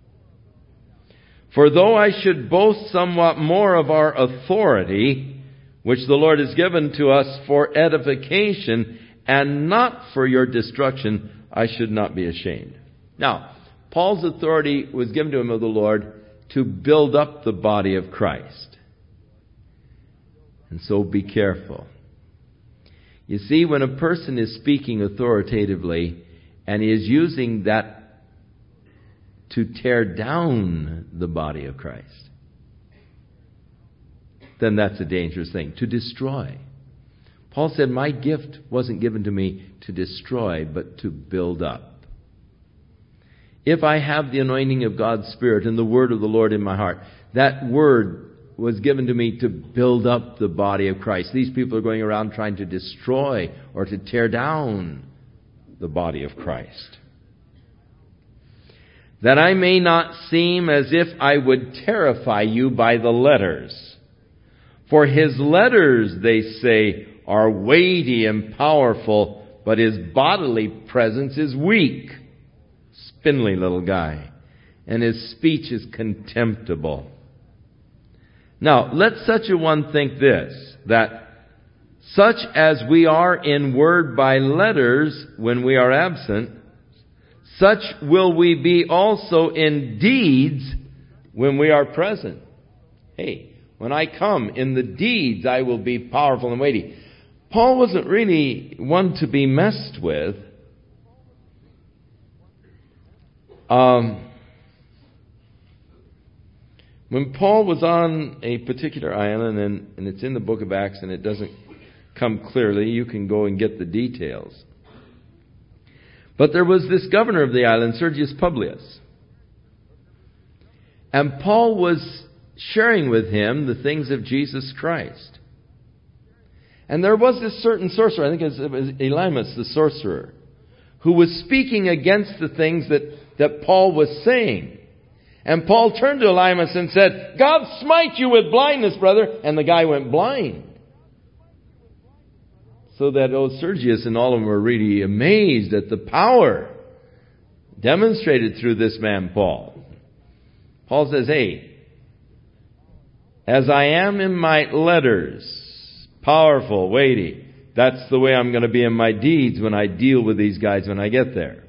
For though I should boast somewhat more of our authority, which the Lord has given to us for edification and not for your destruction, I should not be ashamed. Now, Paul's authority was given to him of the Lord to build up the body of Christ. And so be careful. You see, when a person is speaking authoritatively and he is using that to tear down the body of Christ, then that's a dangerous thing. To destroy. Paul said, my gift wasn't given to me to destroy, but to build up. if I have the anointing of God's Spirit and the word of the Lord in my heart, that word was given to me to build up the body of Christ. These people are going around trying to destroy or to tear down the body of Christ. That I may not seem as if I would terrify you by the letters. For his letters, they say, are weighty and powerful, but his bodily presence is weak. Spindly little guy. And his speech is contemptible. Now, let such a one think this, that such as we are in word by letters when we are absent, such will we be also in deeds when we are present. Hey, when I come in the deeds, I will be powerful and weighty. Paul wasn't really one to be messed with. When Paul was on a particular island, and it's in the book of Acts and it doesn't come clearly, you can go and get the details. But there was this governor of the island, Sergius Publius. And Paul was sharing with him the things of Jesus Christ. And there was this certain sorcerer, I think it was Elymas the sorcerer, who was speaking against the things that Paul was saying. And Paul turned to Elymas and said, God smite you with blindness, brother. And the guy went blind. So that Sergius and all of them were really amazed at the power demonstrated through this man, Paul. Paul says, hey, as I am in my letters, powerful, weighty, that's the way I'm going to be in my deeds when I deal with these guys when I get there.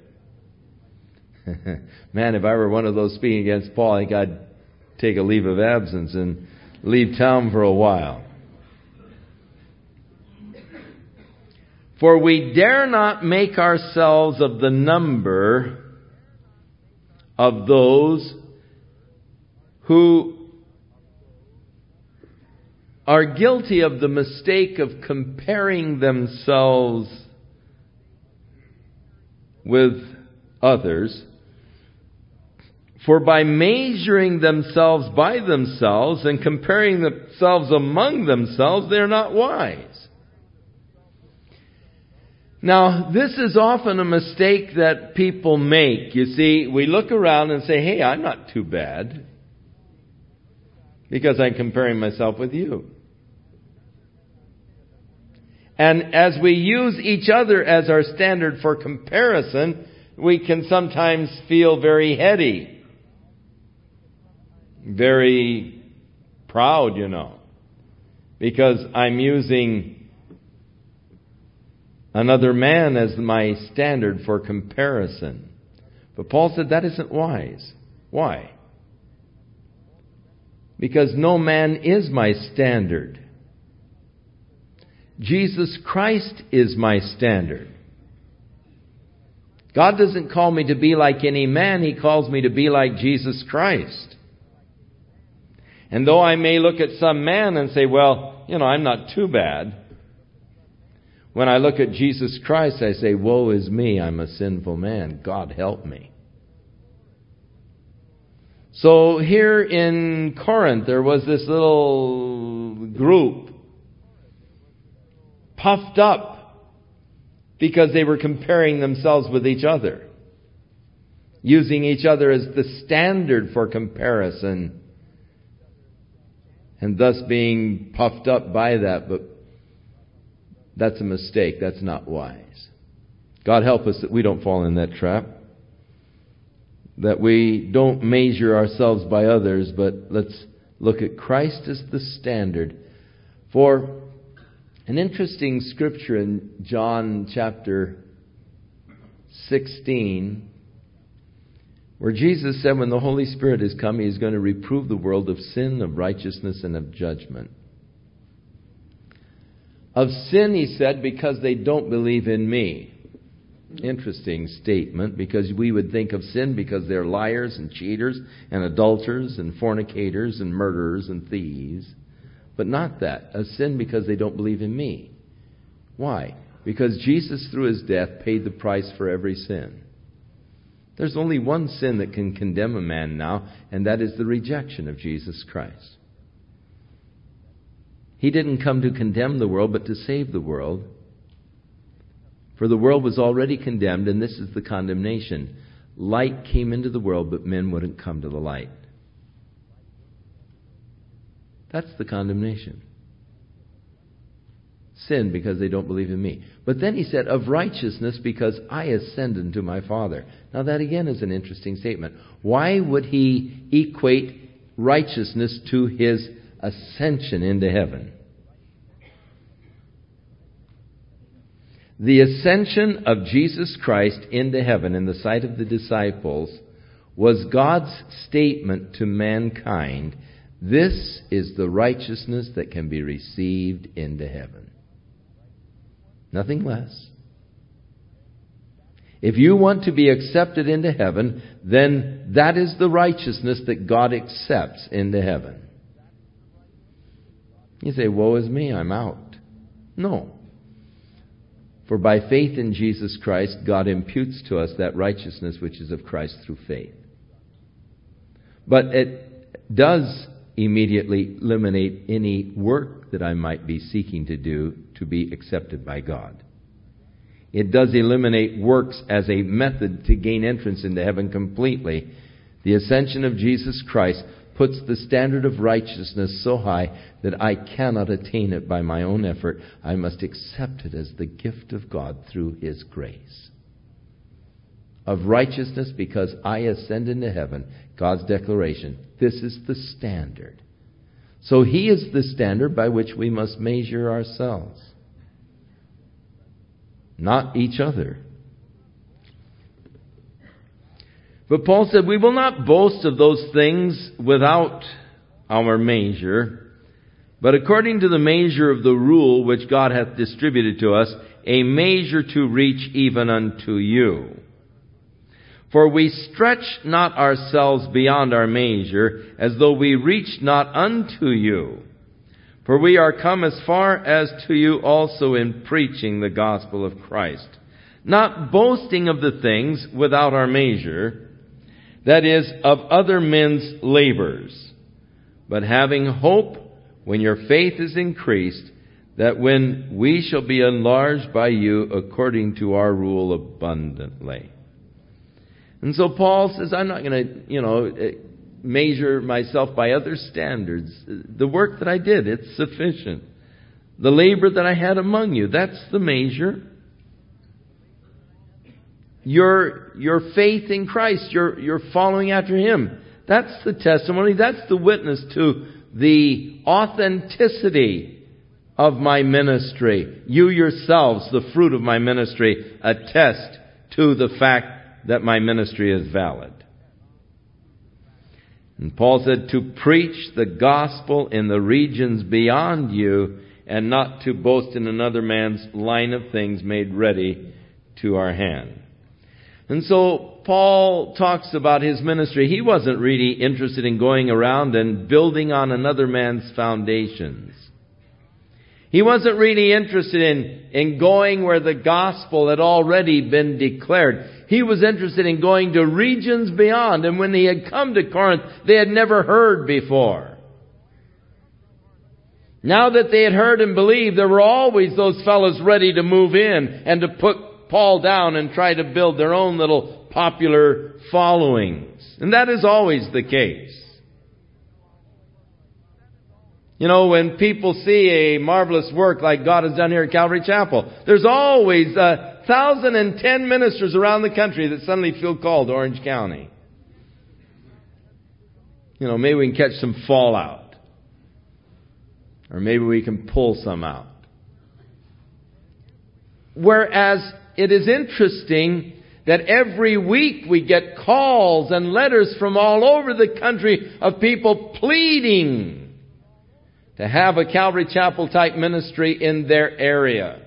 Man, if I were one of those speaking against Paul, I think I'd take a leave of absence and leave town for a while. For we dare not make ourselves of the number of those who are guilty of the mistake of comparing themselves with others. For by measuring themselves by themselves and comparing themselves among themselves, they are not wise. Now, this is often a mistake that people make. You see, we look around and say, hey, I'm not too bad, because I'm comparing myself with you. And as we use each other as our standard for comparison, we can sometimes feel very heady, very proud, because I'm using another man as my standard for comparison. But Paul said that isn't wise. Why? Because no man is my standard. Jesus Christ is my standard. God doesn't call me to be like any man. He calls me to be like Jesus Christ. And though I may look at some man and say, well, I'm not too bad, when I look at Jesus Christ, I say, woe is me, I'm a sinful man. God help me. So here in Corinth, there was this little group puffed up because they were comparing themselves with each other, using each other as the standard for comparison, and thus being puffed up by that. But that's a mistake. That's not wise. God help us that we don't fall in that trap. That we don't measure ourselves by others, but let's look at Christ as the standard. For an interesting scripture in John chapter 16, where Jesus said when the Holy Spirit is come, He is going to reprove the world of sin, of righteousness, and of judgment. Of sin, He said, because they don't believe in me. Interesting statement, because we would think of sin because they're liars and cheaters and adulterers and fornicators and murderers and thieves. But not that. A sin because they don't believe in me. Why? Because Jesus, through His death, paid the price for every sin. There's only one sin that can condemn a man now, and that is the rejection of Jesus Christ. He didn't come to condemn the world, but to save the world. For the world was already condemned, and this is the condemnation. Light came into the world, but men wouldn't come to the light. That's the condemnation. Sin because they don't believe in me. But then he said, of righteousness because I ascended to my Father. Now that again is an interesting statement. Why would he equate righteousness to his ascension into heaven? The ascension of Jesus Christ into heaven in the sight of the disciples was God's statement to mankind, this is the righteousness that can be received into heaven. Nothing less. If you want to be accepted into heaven, then that is the righteousness that God accepts into heaven. You say, woe is me, I'm out. No. For by faith in Jesus Christ, God imputes to us that righteousness which is of Christ through faith. But it does immediately eliminate any work that I might be seeking to do to be accepted by God. It does eliminate works as a method to gain entrance into heaven completely. The ascension of Jesus Christ puts the standard of righteousness so high that I cannot attain it by my own effort. I must accept it as the gift of God through His grace. Of righteousness because I ascend into heaven, God's declaration. This is the standard. So He is the standard by which we must measure ourselves. Not each other. But Paul said, we will not boast of those things without our measure, but according to the measure of the rule which God hath distributed to us, a measure to reach even unto you. For we stretch not ourselves beyond our measure, as though we reached not unto you. For we are come as far as to you also in preaching the gospel of Christ, not boasting of the things without our measure, that is, of other men's labors, but having hope when your faith is increased, that when we shall be enlarged by you according to our rule abundantly. And so Paul says, I'm not going to, measure myself by other standards. The work that I did, it's sufficient. The labor that I had among you, that's the measure. Your faith in Christ, your following after Him, that's the testimony, that's the witness to the authenticity of my ministry. You yourselves, the fruit of my ministry, attest to the fact that my ministry is valid. And Paul said to preach the gospel in the regions beyond you and not to boast in another man's line of things made ready to our hand. And so Paul talks about his ministry. He wasn't really interested in going around and building on another man's foundations. He wasn't really interested in going where the gospel had already been declared. He was interested in going to regions beyond. And when he had come to Corinth, they had never heard before. Now that they had heard and believed, there were always those fellows ready to move in and to put Paul down and try to build their own little popular followings. And that is always the case. When people see a marvelous work like God has done here at Calvary Chapel, there's always 1,010 ministers around the country that suddenly feel called to Orange County. Maybe we can catch some fallout. Or maybe we can pull some out. Whereas it is interesting that every week we get calls and letters from all over the country of people pleading to have a Calvary Chapel type ministry in their area.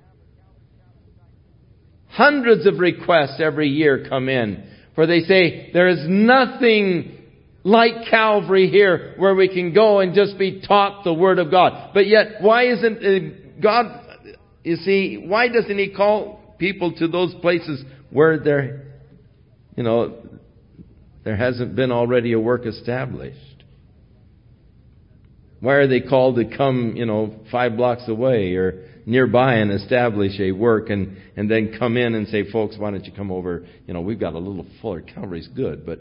Hundreds of requests every year come in, for they say there is nothing like Calvary here where we can go and just be taught the Word of God. But yet, why isn't God, why doesn't He call people to those places where there hasn't been already a work established? Why are they called to come, 5 blocks away or nearby and establish a work and then come in and say, folks, why don't you come over? We've got a little fuller. Calvary's good, but,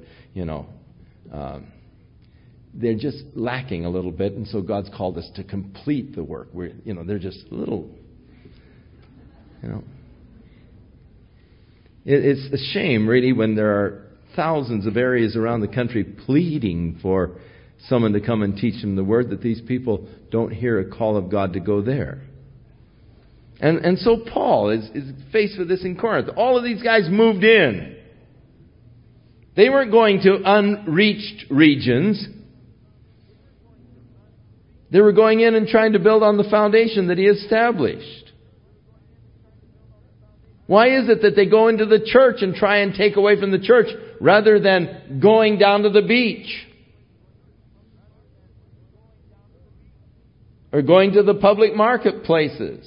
they're just lacking a little bit, and so God's called us to complete the work. They're just a little, It's a shame, really, when there are thousands of areas around the country pleading for someone to come and teach them the Word, that these people don't hear a call of God to go there. And so Paul is faced with this in Corinth. All of these guys moved in. They weren't going to unreached regions. They were going in and trying to build on the foundation that he established. Why is it that they go into the church and try and take away from the church rather than going down to the beach? Or going to the public marketplaces?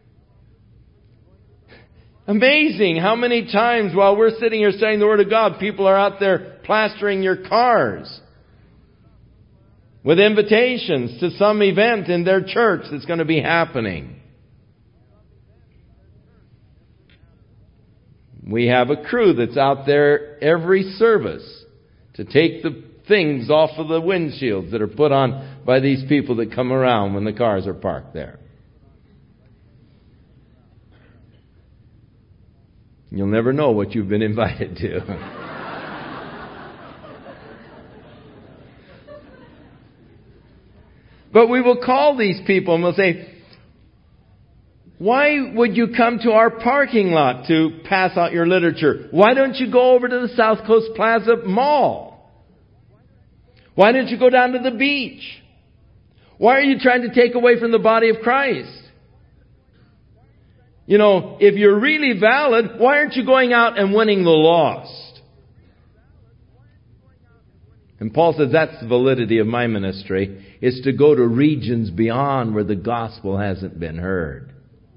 Amazing how many times while we're sitting here studying the Word of God, people are out there plastering your cars with invitations to some event in their church that's going to be happening. We have a crew that's out there every service to take the things off of the windshields that are put on by these people that come around when the cars are parked there. You'll never know what you've been invited to. But we will call these people and we'll say, why would you come to our parking lot to pass out your literature? Why don't you go over to the South Coast Plaza Mall? Why don't you go down to the beach? Why are you trying to take away from the body of Christ? If you're really valid, why aren't you going out and winning the lost? And Paul says that's the validity of my ministry, is to go to regions beyond where the gospel hasn't been heard.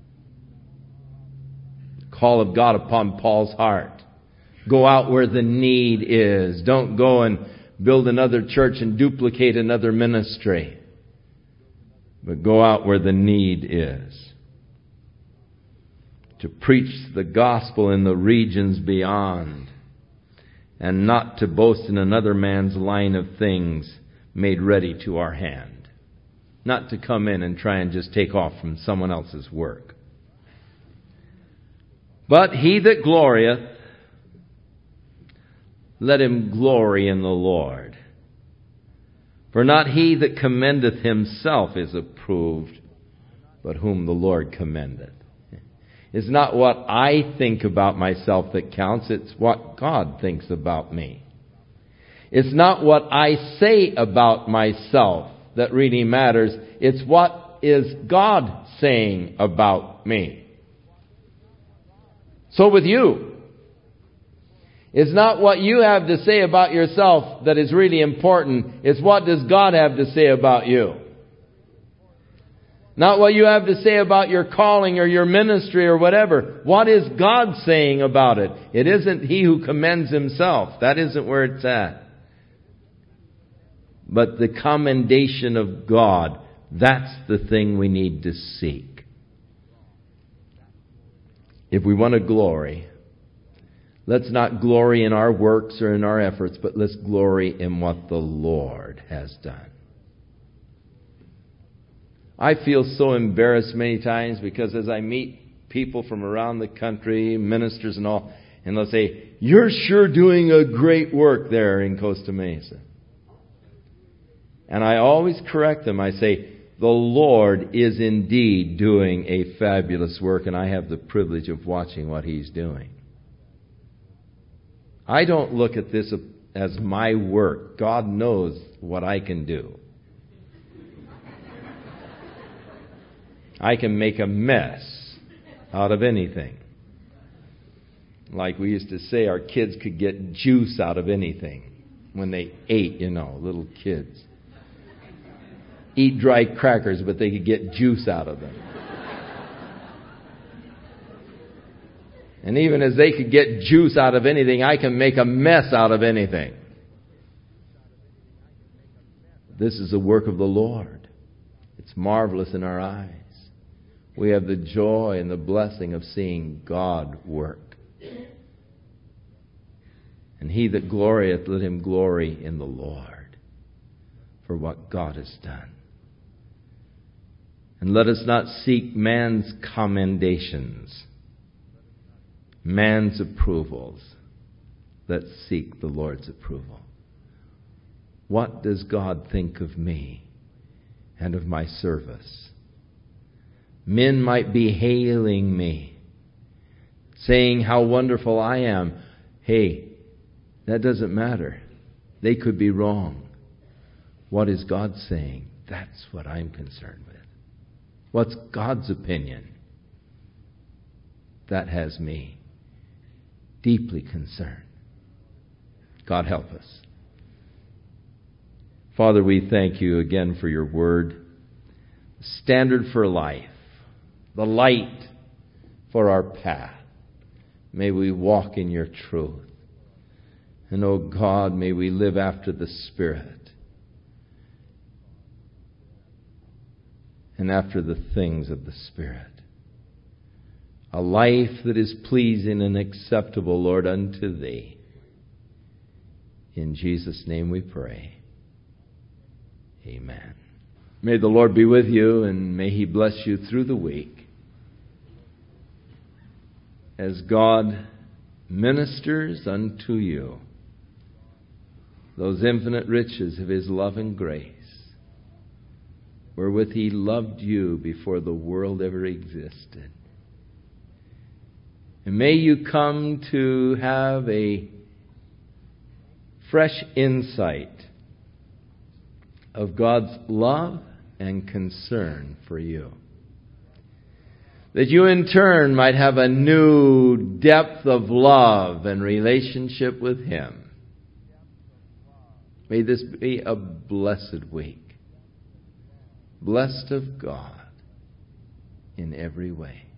Call of God upon Paul's heart. Go out where the need is. Don't go and build another church and duplicate another ministry. But go out where the need is. To preach the gospel in the regions beyond. And not to boast in another man's line of things made ready to our hand. Not to come in and try and just take off from someone else's work. But he that glorieth, let him glory in the Lord. For not he that commendeth himself is approved, but whom the Lord commendeth. It's not what I think about myself that counts, it's what God thinks about me. It's not what I say about myself that really matters, it's what is God saying about me. So with you, it's not what you have to say about yourself that is really important, it's what does God have to say about you. Not what you have to say about your calling or your ministry or whatever. What is God saying about it? It isn't he who commends himself. That isn't where it's at. But the commendation of God, that's the thing we need to seek. If we want to glory, let's not glory in our works or in our efforts, but let's glory in what the Lord has done. I feel so embarrassed many times because as I meet people from around the country, ministers and all, and they'll say, "You're sure doing a great work there in Costa Mesa." And I always correct them. I say, the Lord is indeed doing a fabulous work, and I have the privilege of watching what He's doing. I don't look at this as my work. God knows what I can do. I can make a mess out of anything. Like we used to say, our kids could get juice out of anything when they ate, little kids. Eat dry crackers, but they could get juice out of them. And even as they could get juice out of anything, I can make a mess out of anything. This is the work of the Lord. It's marvelous in our eyes. We have the joy and the blessing of seeing God work. And he that glorieth, let him glory in the Lord for what God has done. And let us not seek man's commendations, man's approvals. Let's seek the Lord's approval. What does God think of me and of my service? Men might be hailing me, saying how wonderful I am. Hey, that doesn't matter. They could be wrong. What is God saying? That's what I'm concerned with. What's God's opinion? That has me deeply concerned. God help us. Father, we thank you again for your word, standard for life, the light for our path. May we walk in your truth. And, oh God, may we live after the Spirit and after the things of the Spirit. A life that is pleasing and acceptable, Lord, unto Thee. In Jesus' name we pray. Amen. May the Lord be with you, and may He bless you through the week as God ministers unto you those infinite riches of His love and grace, wherewith He loved you before the world ever existed. And may you come to have a fresh insight of God's love and concern for you. That you in turn might have a new depth of love and relationship with Him. May this be a blessed week. Blessed of God in every way.